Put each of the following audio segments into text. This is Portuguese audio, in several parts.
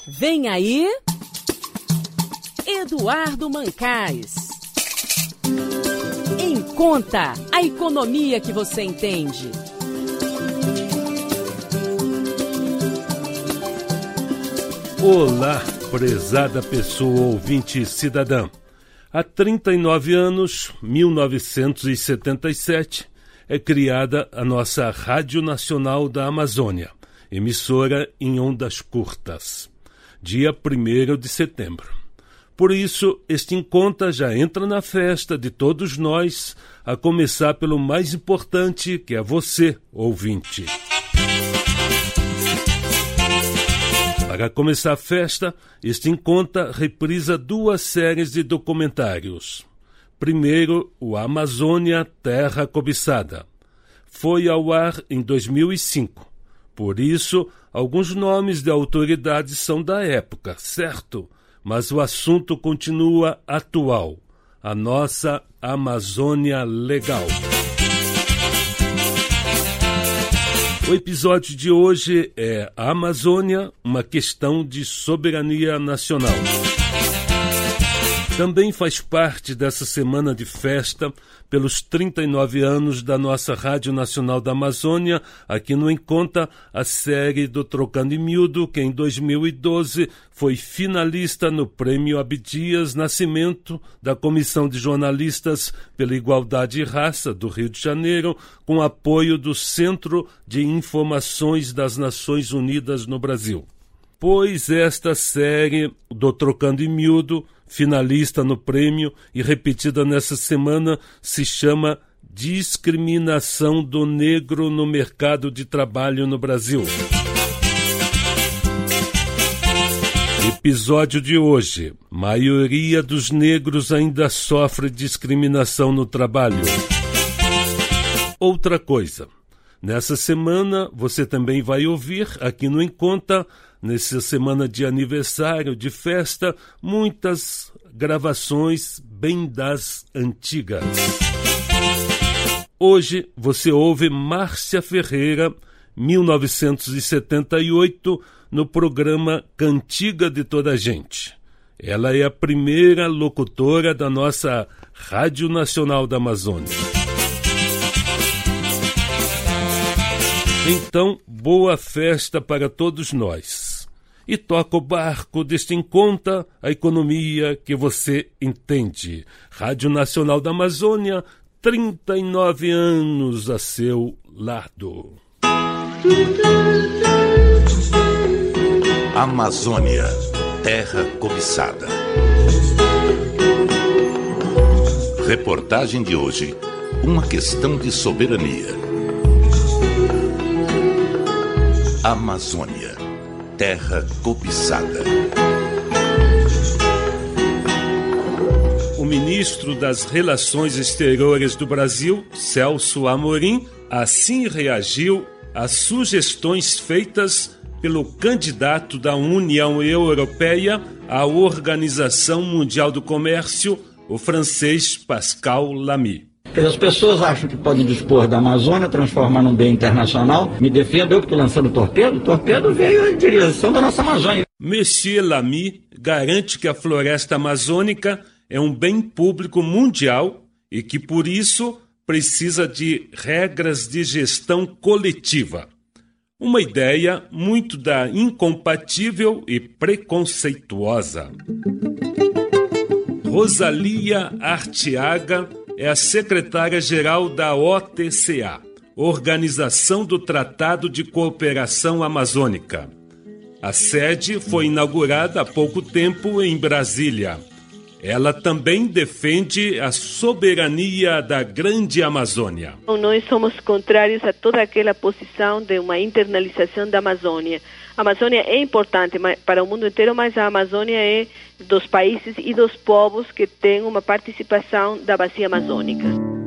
Vem aí, Eduardo Mancais. Em Conta, a economia que você entende. Olá, prezada pessoa ouvinte cidadã. Há 39 anos, 1977, é criada a nossa Rádio Nacional da Amazônia, emissora em ondas curtas, dia 1º de setembro. Por isso, este Em Conta já entra na festa de todos nós, a começar pelo mais importante, que é você, ouvinte. Para começar a festa, este Em Conta reprisa 2 séries de documentários. Primeiro, o Amazônia, Terra Cobiçada. Foi ao ar em 2005. Por isso, alguns nomes de autoridades são da época, certo? Mas o assunto continua atual. A nossa Amazônia Legal. O episódio de hoje é a Amazônia, uma questão de soberania nacional. Também faz parte dessa semana de festa pelos 39 anos da nossa Rádio Nacional da Amazônia, aqui no Em Conta, a série do Trocando em Miúdo, que em 2012 foi finalista no Prêmio Abdias Nascimento da Comissão de Jornalistas pela Igualdade e Raça do Rio de Janeiro, com apoio do Centro de Informações das Nações Unidas no Brasil. Pois esta série do Trocando em Miúdo, finalista no prêmio e repetida nessa semana, se chama Discriminação do Negro no Mercado de Trabalho no Brasil. Episódio de hoje: maioria dos negros ainda sofre discriminação no trabalho. Outra coisa, nessa semana você também vai ouvir aqui no Em Conta, nessa semana de aniversário, de festa, muitas gravações bem das antigas. Hoje você ouve Márcia Ferreira, 1978, no programa Cantiga de Toda a Gente. Ela é a primeira locutora da nossa Rádio Nacional da Amazônia. Então, boa festa para todos nós. E toca o barco deste Em Conta, a economia que você entende. Rádio Nacional da Amazônia, 39 anos a seu lado. Amazônia, terra cobiçada. Reportagem de hoje, uma questão de soberania. Amazônia, terra cobiçada. O ministro das Relações Exteriores do Brasil, Celso Amorim, assim reagiu às sugestões feitas pelo candidato da União Europeia à Organização Mundial do Comércio, o francês Pascal Lamy. As pessoas acham que podem dispor da Amazônia, transformar num bem internacional. Me defendo, eu que estou lançando torpedo. O torpedo veio em direção da nossa Amazônia. Monsieur Lamy garante que a floresta amazônica é um bem público mundial e que, por isso, precisa de regras de gestão coletiva. Uma ideia muito da incompatível e preconceituosa. Rosalia Arteaga é a secretária-geral da OTCA, Organização do Tratado de Cooperação Amazônica. A sede foi inaugurada há pouco tempo em Brasília. Ela também defende a soberania da Grande Amazônia. Nós somos contrários a toda aquela posição de uma internalização da Amazônia. A Amazônia é importante para o mundo inteiro, mas a Amazônia é dos países e dos povos que têm uma participação da bacia amazônica.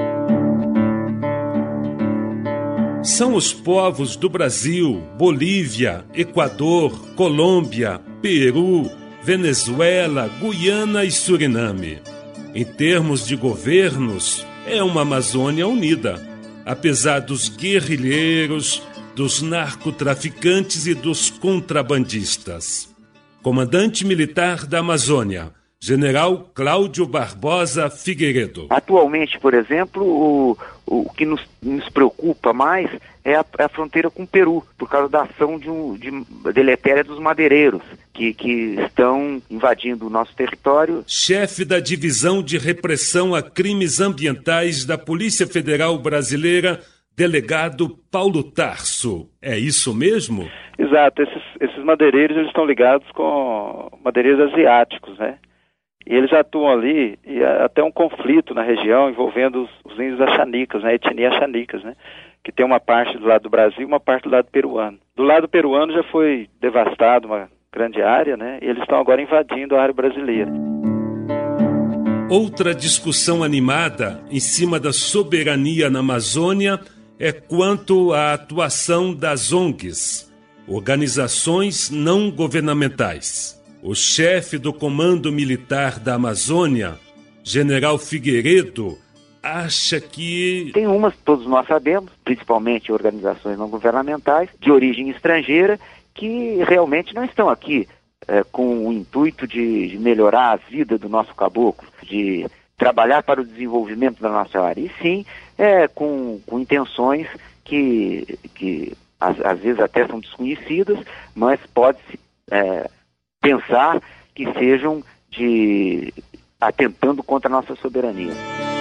São os povos do Brasil, Bolívia, Equador, Colômbia, Peru, Venezuela, Guiana e Suriname. Em termos de governos, é uma Amazônia unida, apesar dos guerrilheiros, dos narcotraficantes e dos contrabandistas. Comandante Militar da Amazônia, General Cláudio Barbosa Figueiredo. Atualmente, por exemplo, o que nos preocupa mais é a fronteira com o Peru, por causa da ação deletéria dos madeireiros, que estão invadindo o nosso território. Chefe da Divisão de Repressão a Crimes Ambientais da Polícia Federal Brasileira, delegado Paulo Tarso. É isso mesmo? Exato. Esses madeireiros eles estão ligados com madeireiros asiáticos, né? E eles atuam ali, e até um conflito na região envolvendo os índios axanicas, né? A etnia axanicas, né? Que tem uma parte do lado do Brasil e uma parte do lado peruano. Do lado peruano já foi devastado uma grande área, né? E eles estão agora invadindo a área brasileira. Outra discussão animada em cima da soberania na Amazônia é quanto à atuação das ONGs, organizações não governamentais. O chefe do Comando Militar da Amazônia, General Figueiredo, acha que... Tem umas, todos nós sabemos, principalmente organizações não governamentais, de origem estrangeira, que realmente não estão aqui com o intuito de melhorar a vida do nosso caboclo, de trabalhar para o desenvolvimento da nossa área, e sim com intenções que às vezes até são desconhecidas, mas pode-se pensar que sejam atentando contra a nossa soberania.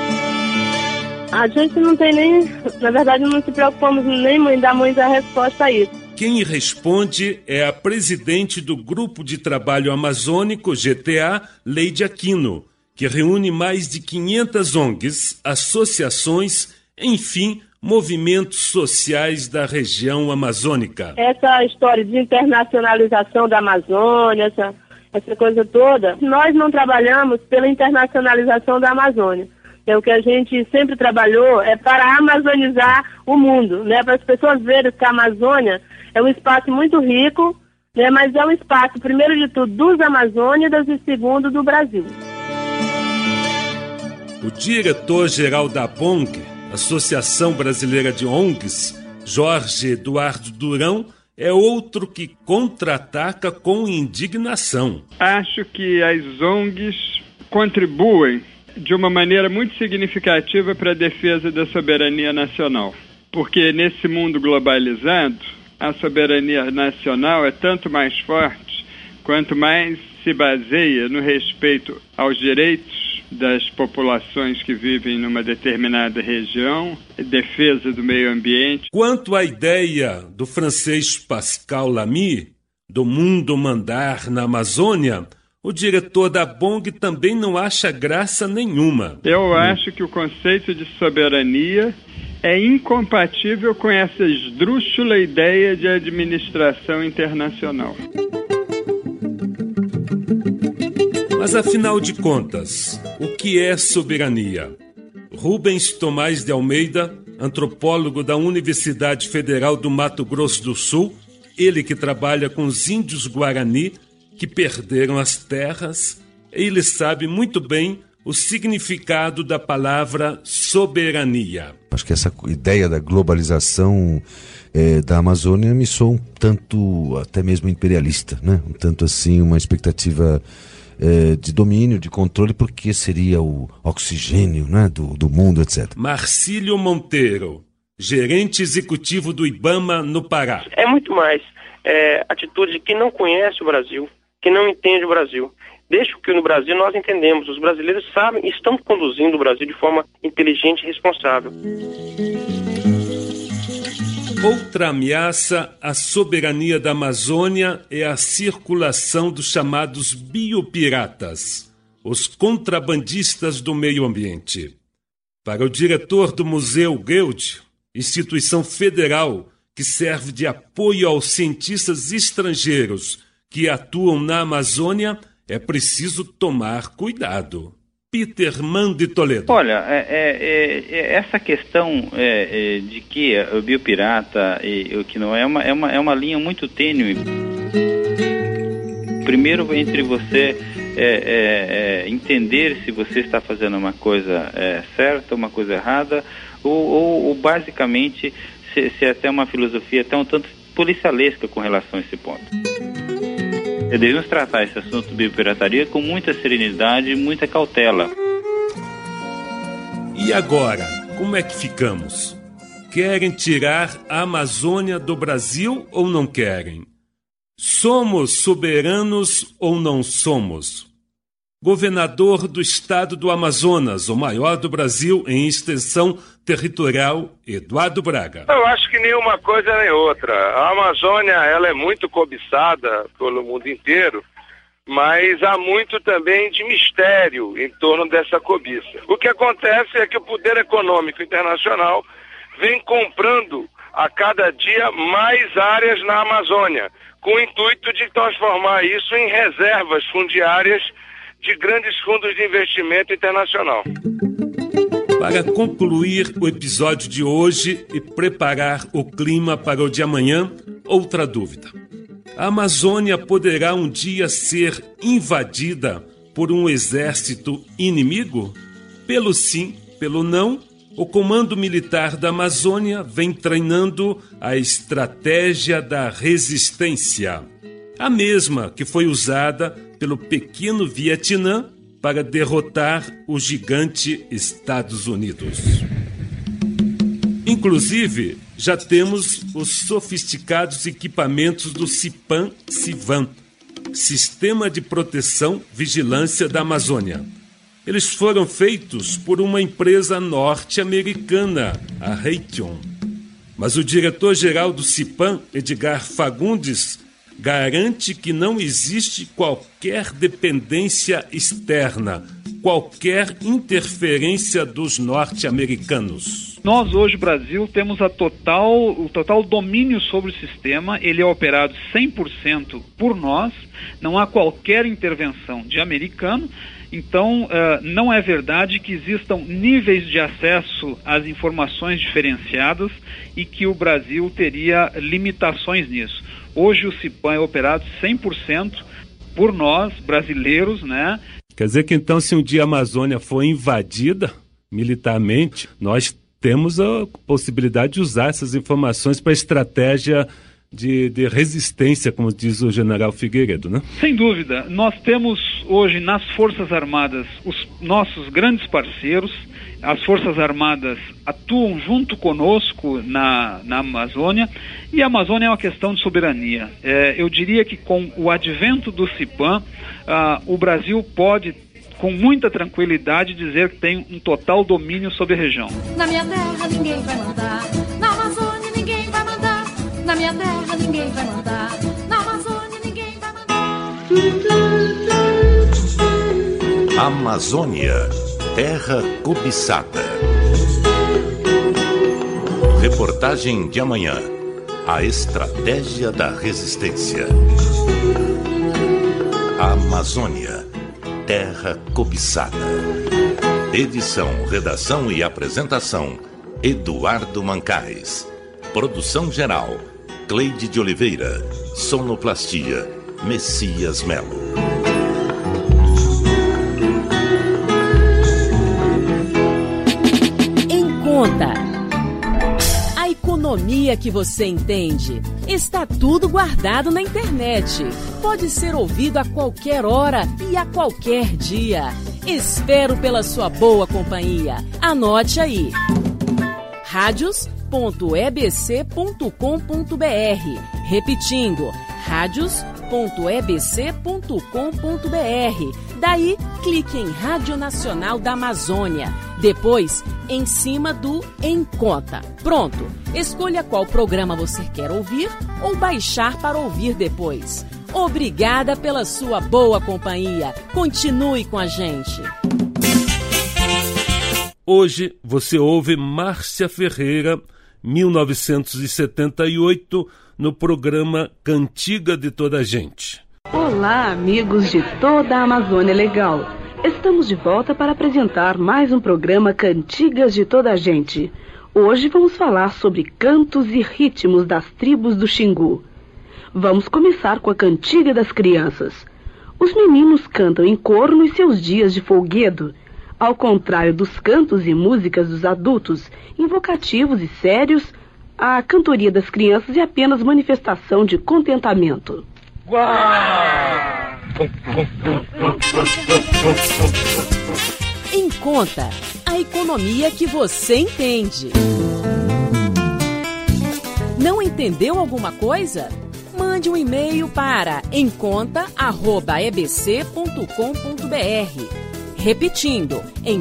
A gente não tem nem, na verdade não se preocupamos nem em dar muita resposta a isso. Quem responde é a presidente do Grupo de Trabalho Amazônico, GTA, Leide Aquino, que reúne mais de 500 ONGs, associações, enfim, movimentos sociais da região amazônica. Essa história de internacionalização da Amazônia, essa coisa toda, nós não trabalhamos pela internacionalização da Amazônia. O que a gente sempre trabalhou é para amazonizar o mundo, né? Para as pessoas verem que a Amazônia é um espaço muito rico, né? Mas é um espaço, primeiro de tudo, dos amazônidas e segundo, do Brasil. O diretor-geral da ABONG, Associação Brasileira de ONGs, Jorge Eduardo Durão, é outro que contra-ataca com indignação. Acho que as ONGs contribuem de uma maneira muito significativa para a defesa da soberania nacional. Porque nesse mundo globalizado, a soberania nacional é tanto mais forte quanto mais se baseia no respeito aos direitos das populações que vivem numa determinada região, defesa do meio ambiente. Quanto à ideia do francês Pascal Lamy, do mundo mandar na Amazônia, o diretor da ABONG também não acha graça nenhuma. Eu acho que o conceito de soberania é incompatível com essa esdrúxula ideia de administração internacional. Mas, afinal de contas, o que é soberania? Rubens Tomás de Almeida, antropólogo da Universidade Federal do Mato Grosso do Sul, ele que trabalha com os índios Guarani, que perderam as terras, ele sabe muito bem o significado da palavra soberania. Acho que essa ideia da globalização da Amazônia me soa um tanto até mesmo imperialista, né? Um tanto assim, uma expectativa de domínio, de controle, porque seria o oxigênio, né, do mundo, etc. Marcílio Monteiro, gerente executivo do IBAMA no Pará. É muito mais atitude de quem não conhece o Brasil, que não entende o Brasil. Deixa que no Brasil nós entendemos, os brasileiros sabem e estão conduzindo o Brasil de forma inteligente e responsável. Outra ameaça à soberania da Amazônia é a circulação dos chamados biopiratas, os contrabandistas do meio ambiente. Para o diretor do Museu Goethe, instituição federal que serve de apoio aos cientistas estrangeiros que atuam na Amazônia, é preciso tomar cuidado. Peter Mann de Toledo. Olha, essa questão de que o biopirata e o que não é uma linha muito tênue. Primeiro, entre você entender se você está fazendo uma coisa certa, uma coisa errada, ou basicamente se até uma filosofia até um tanto policialesca com relação a esse ponto. Devemos tratar esse assunto de biopirataria com muita serenidade e muita cautela. E agora, como é que ficamos? Querem tirar a Amazônia do Brasil ou não querem? Somos soberanos ou não somos? Governador do estado do Amazonas, o maior do Brasil em extensão territorial, Eduardo Braga. Eu acho que nenhuma coisa nem outra. A Amazônia, ela é muito cobiçada pelo mundo inteiro, mas há muito também de mistério em torno dessa cobiça. O que acontece é que o poder econômico internacional vem comprando a cada dia mais áreas na Amazônia, com o intuito de transformar isso em reservas fundiárias de grandes fundos de investimento internacional. Para concluir o episódio de hoje e preparar o clima para o de amanhã, outra dúvida. A Amazônia poderá um dia ser invadida por um exército inimigo? Pelo sim, pelo não, o Comando Militar da Amazônia vem treinando a estratégia da resistência, a mesma que foi usada pelo pequeno Vietnã para derrotar o gigante Estados Unidos. Inclusive, já temos os sofisticados equipamentos do CIPAM-CIVAM, Sistema de Proteção Vigilância da Amazônia. Eles foram feitos por uma empresa norte-americana, a Raytheon. Mas o diretor-geral do CIPAM, Edgar Fagundes, garante que não existe qualquer dependência externa, qualquer interferência dos norte-americanos. Nós hoje, Brasil, temos o total domínio sobre o sistema. Ele é operado 100% por nós, não há qualquer intervenção de americano. Então, não é verdade que existam níveis de acesso às informações diferenciadas e que o Brasil teria limitações nisso. Hoje o CIPAM é operado 100% por nós, brasileiros, né? Quer dizer que então, se um dia a Amazônia for invadida militarmente, nós temos a possibilidade de usar essas informações para estratégia de resistência, como diz o general Figueiredo, né? Sem dúvida. Nós temos hoje nas Forças Armadas os nossos grandes parceiros. As Forças Armadas atuam junto conosco na Amazônia, e a Amazônia é uma questão de soberania. Eu diria que com o advento do CIPAM, o Brasil pode, com muita tranquilidade, dizer que tem um total domínio sobre a região. Na minha terra ninguém vai mandar, na Amazônia ninguém vai mandar, na minha terra ninguém vai mandar, na Amazônia ninguém vai mandar. Amazônia, terra cobiçada. Reportagem de amanhã. A estratégia da resistência. Amazônia, terra cobiçada. Edição, redação e apresentação, Eduardo Mancais. Produção geral, Cleide de Oliveira. Sonoplastia, Messias Melo. A economia que você entende. Está tudo guardado na internet. Pode ser ouvido a qualquer hora e a qualquer dia. Espero pela sua boa companhia. Anote aí. radios.ebc.com.br. Repetindo, radios.ebc.com.br. Daí, clique em Rádio Nacional da Amazônia. Depois, em cima do Em Conta. Pronto. Escolha qual programa você quer ouvir ou baixar para ouvir depois. Obrigada pela sua boa companhia. Continue com a gente. Hoje você ouve Márcia Ferreira, 1978, no programa Cantiga de Toda a Gente. Olá, amigos de toda a Amazônia Legal. Estamos de volta para apresentar mais um programa Cantigas de Toda a Gente. Hoje vamos falar sobre cantos e ritmos das tribos do Xingu. Vamos começar com a Cantiga das Crianças. Os meninos cantam em coro nos seus dias de folguedo, ao contrário dos cantos e músicas dos adultos, invocativos e sérios. A cantoria das crianças é apenas manifestação de contentamento. Uau! Em Conta, a economia que você entende. Não entendeu alguma coisa? Mande um e-mail para emconta@ebc.com.br. Repetindo,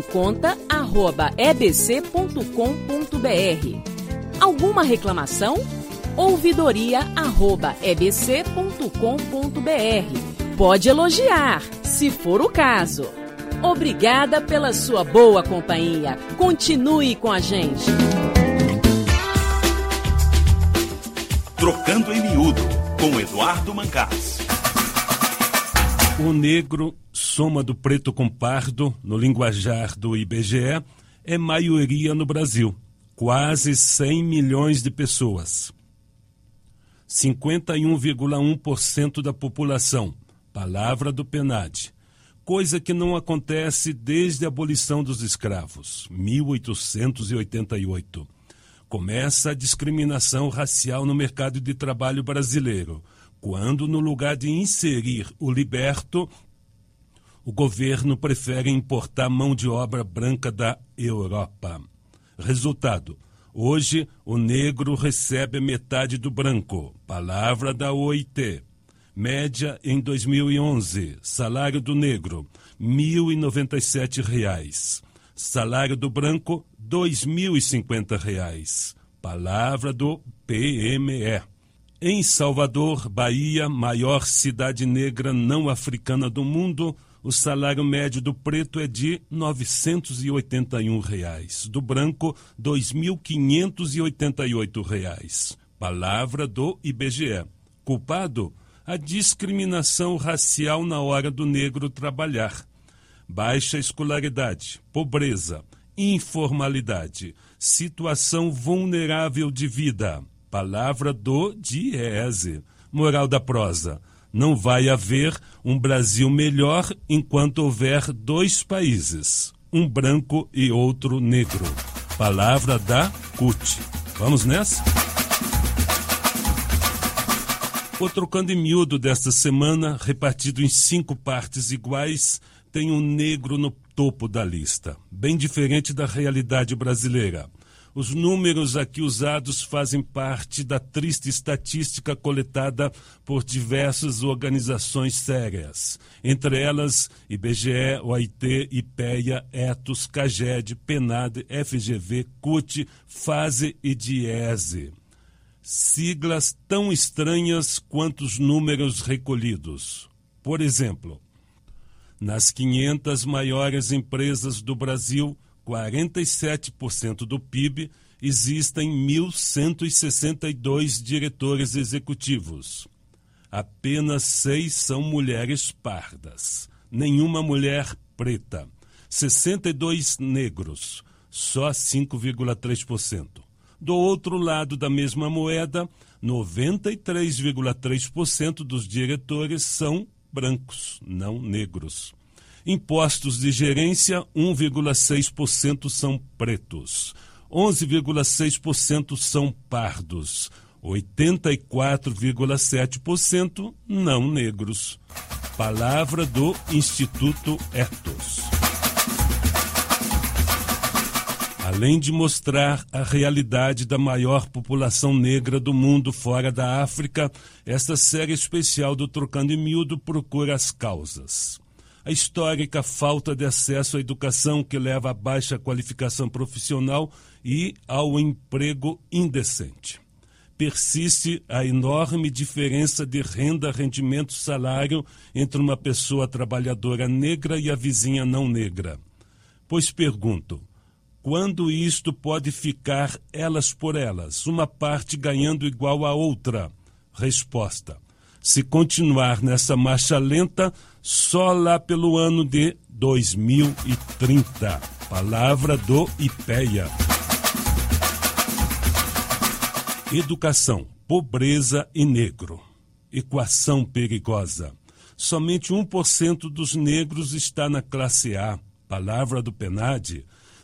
emconta@ebc.com.br. Alguma reclamação? ouvidoria@ebc.com.br. Pode elogiar, se for o caso. Obrigada pela sua boa companhia. Continue com a gente. Trocando em Miúdo, com Eduardo Mancás. O negro, soma do preto com pardo, no linguajar do IBGE, é maioria no Brasil. Quase 100 milhões de pessoas. 51,1% da população. Palavra do PNAD. Coisa que não acontece desde a abolição dos escravos, 1888. Começa a discriminação racial no mercado de trabalho brasileiro, quando, no lugar de inserir o liberto, o governo prefere importar mão de obra branca da Europa. Resultado: hoje o negro recebe metade do branco. Palavra da OIT. Média em 2011. Salário do negro, R$ 1.097. Salário do branco, R$ 2.050. Palavra do PME. Em Salvador, Bahia, maior cidade negra não africana do mundo, o salário médio do preto é de R$ 981. Do branco, R$ 2.588. Palavra do IBGE. Culpado? A discriminação racial na hora do negro trabalhar. Baixa escolaridade, pobreza, informalidade, situação vulnerável de vida. Palavra do Diese. Moral da prosa: não vai haver um Brasil melhor enquanto houver dois países, um branco e outro negro. Palavra da CUT. Vamos nessa? O Trocando em Miúdo desta semana, repartido em 5 partes iguais, tem um negro no topo da lista, bem diferente da realidade brasileira. Os números aqui usados fazem parte da triste estatística coletada por diversas organizações sérias, entre elas IBGE, OIT, IPEA, Etos, CAGED, PNAD, FGV, CUT, FASE e Diese. Siglas tão estranhas quanto os números recolhidos. Por exemplo, nas 500 maiores empresas do Brasil, 47% do PIB, existem 1.162 diretores executivos. Apenas 6 são mulheres pardas, nenhuma mulher preta, 62 negros, só 5,3%. Do outro lado da mesma moeda, 93,3% dos diretores são brancos, não negros. Impostos de gerência, 1,6% são pretos, 11,6% são pardos, 84,7% não negros. Palavra do Instituto Etos. Além de mostrar a realidade da maior população negra do mundo fora da África, esta série especial do Trocando em Miúdo procura as causas. A histórica falta de acesso à educação que leva à baixa qualificação profissional e ao emprego indecente. Persiste a enorme diferença de renda, rendimento, salário entre uma pessoa trabalhadora negra e a vizinha não negra. Pois pergunto, quando isto pode ficar elas por elas, uma parte ganhando igual à outra? Resposta: se continuar nessa marcha lenta, só lá pelo ano de 2030. Palavra do IPEA. Educação, pobreza e negro. Equação perigosa. Somente 1% dos negros está na classe A. Palavra do PNAD.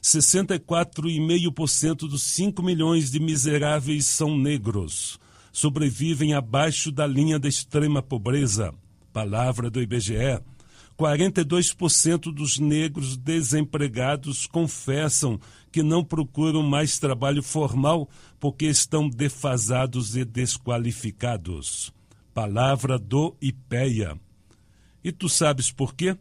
64,5% dos 5 milhões de miseráveis são negros. Sobrevivem abaixo da linha da extrema pobreza. palavra do IBGE. 42% dos negros desempregados confessam que não procuram mais trabalho formal porque estão defasados e desqualificados. Palavra do IPEA. E tu sabes por quê?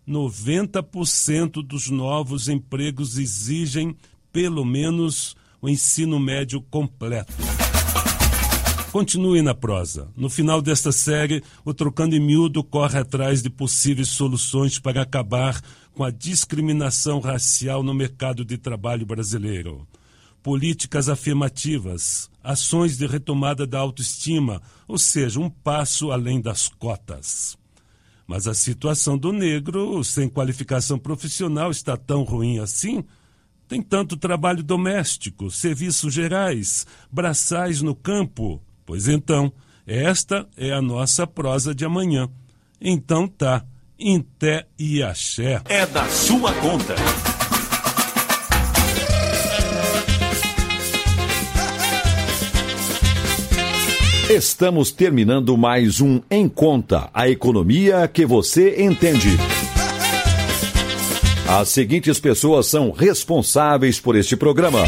90% dos novos empregos exigem, pelo menos, o ensino médio completo. Continue na prosa. No final desta série, o Trocando em Miúdo corre atrás de possíveis soluções para acabar com a discriminação racial no mercado de trabalho brasileiro. Políticas afirmativas, ações de retomada da autoestima, ou seja, um passo além das cotas. Mas a situação do negro sem qualificação profissional está tão ruim assim? Tem tanto trabalho doméstico, serviços gerais, braçais no campo. Pois então, esta é a nossa prosa de amanhã. Então tá, Inté e Axé. É da sua conta. Estamos terminando mais um Em Conta, a economia que você entende. As seguintes pessoas são responsáveis por este programa.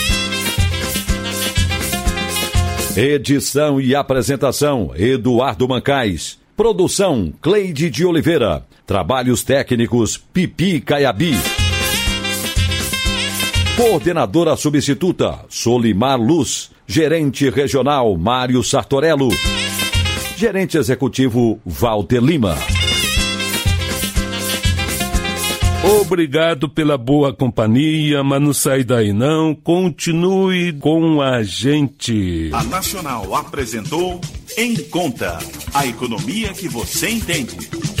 Edição e apresentação, Eduardo Mancais. Produção, Cleide de Oliveira. Trabalhos técnicos, Pipi Caiabi. Coordenadora substituta, Solimar Luz. Gerente regional, Mário Sartorello. Gerente executivo, Walter Lima. Obrigado pela boa companhia, mas não sai daí não. Continue com a gente. A Nacional apresentou Em Conta, a economia que você entende.